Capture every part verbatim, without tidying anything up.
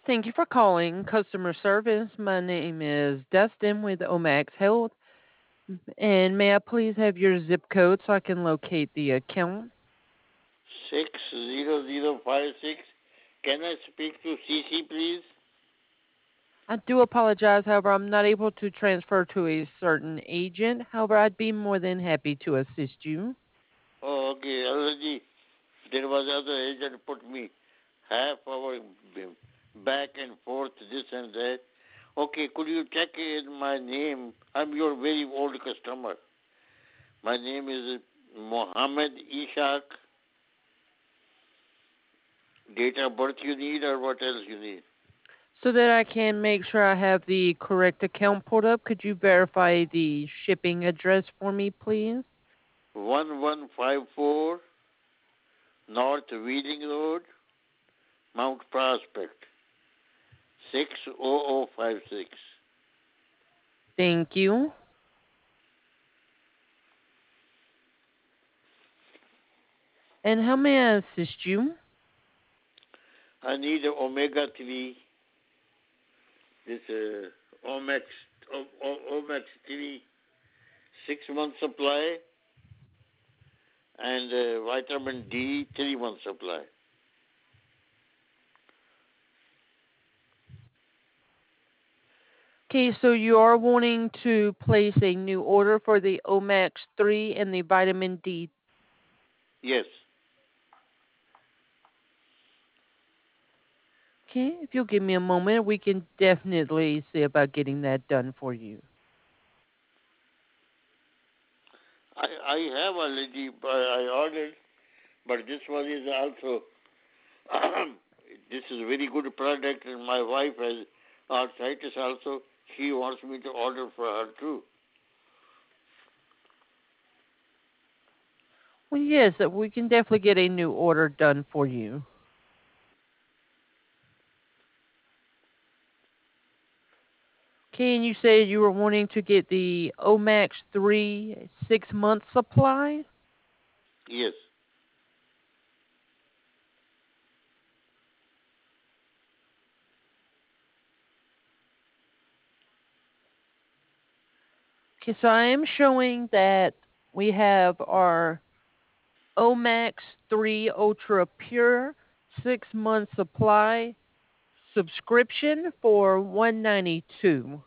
Thank you for calling customer service. My name is Dustin with Omax Health. And may I please have your zip code so I can locate the account? six zero zero five six. Can I speak to C C, please? I do apologize, however, I'm not able to transfer to a certain agent. However, I'd be more than happy to assist you. Oh, okay. Already there was other agent put me half hour back and forth, this and that. Okay, could you check in my name? I'm your very old customer. My name is Mohammed Ishaq. Date of birth you need or what else you need? So that I can make sure I have the correct account pulled up, could you verify the shipping address for me, please? one one five four North Wheeling Road, Mount Prospect, six zero zero five six. Thank you. And how may I assist you? I need omega three, this uh, Omex, o- o- Omex three, six month supply, and uh, vitamin D, three month supply. Okay, so you are wanting to place a new order for the Omax three and the vitamin D. Yes. Okay, if you'll give me a moment, we can definitely see about getting that done for you. I, I have already, uh, I ordered, but this one is also, this is a very good product, and my wife has arthritis also. She wants me to order for her too. Well, yes, uh, we can definitely get a new order done for you. Okay, and you said you were wanting to get the Omax three six month supply? Yes. Okay, so I am showing that we have our Omax three Ultra Pure six month supply subscription for one ninety-two.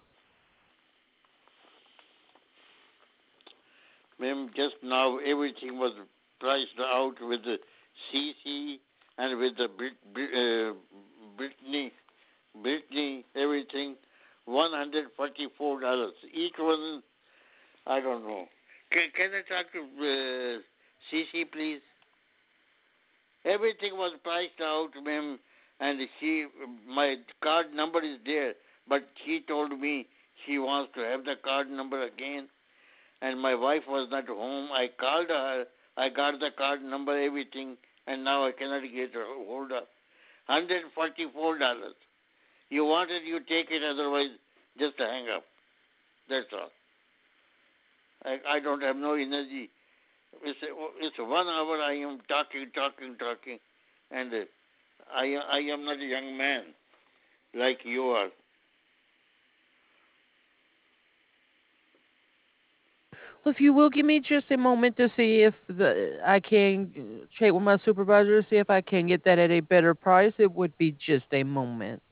Ma'am, just now everything was priced out with the C C and with the Brit, Brit, uh, Britney, Britney, everything, one hundred forty-four dollars each one. I don't know. Can, can I talk to uh, C C, please? Everything was priced out, ma'am, and she, my card number is there, but she told me she wants to have the card number again, and my wife was not home. I called her. I got the card number, everything, and now I cannot get her hold of. one hundred forty-four dollars. You want it, you take it. Otherwise, just hang up. That's all. I, I don't have no energy. It's, it's one hour I am talking, talking, talking, and uh, I, I am not a young man like you are. Well, if you will give me just a moment to see if the I can uh, check with my supervisor to see if I can get that at a better price, it would be just a moment.